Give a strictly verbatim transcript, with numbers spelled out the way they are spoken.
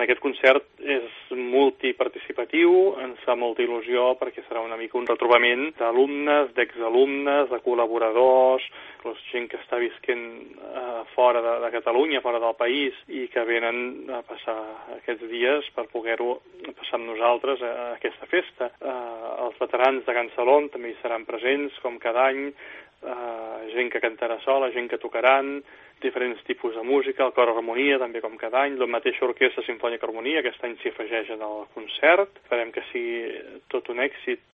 Aquest concert és multiparticipatiu, ens fa molta il·lusió perquè serà una mica un retrobament d'alumnes, d'exalumnes, de col·laboradors, doncs gent que està visquent eh, fora de, de Catalunya, fora del país, i que venen a passar aquests dies per poder-ho passar amb nosaltres a, a aquesta festa. Eh, els veterans de Can Salom també hi seran presents, com cada any, eh, gent que cantarà sola, gent que tocaran, diferents tipus de música, el cor harmonia, també com cada any, la mateixa orquestra simfònica harmonia, aquest any s'hi afegeix en el concert. Esperem que sigui tot un èxit